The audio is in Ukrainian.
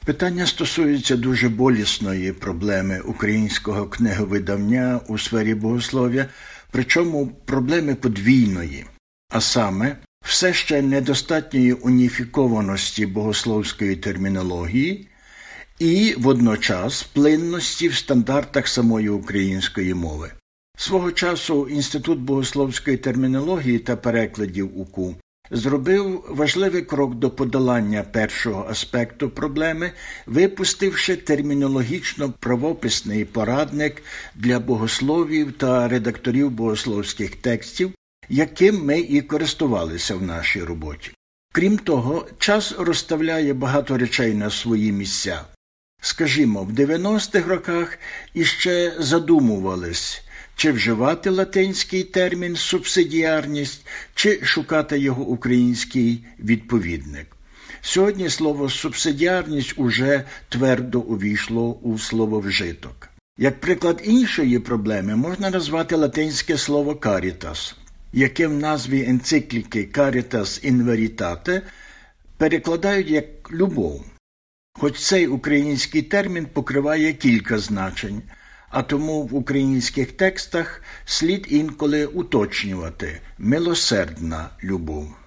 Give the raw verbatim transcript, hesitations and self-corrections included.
Питання стосується дуже болісної проблеми українського книговидавня у сфері богослов'я, причому проблеми подвійної, а саме все ще недостатньої уніфікованості богословської термінології і водночас плинності в стандартах самої української мови. Свого часу Інститут богословської термінології та перекладів УКУ зробив важливий крок до подолання першого аспекту проблеми, випустивши термінологічно-правописний порадник для богословів та редакторів богословських текстів, яким ми і користувалися в нашій роботі. Крім того, час розставляє багато речей на свої місця. Скажімо, в дев'яностих роках іще задумувались, чи вживати латинський термін «субсидіарність», чи шукати його український відповідник. Сьогодні слово «субсидіарність» уже твердо увійшло у слововжиток. Як приклад іншої проблеми можна назвати латинське слово «карітас», яке в назві енцикліки «Caritas in veritate» перекладають як «любов». Хоч цей український термін покриває кілька значень, а тому в українських текстах слід інколи уточнювати «милосердна любов».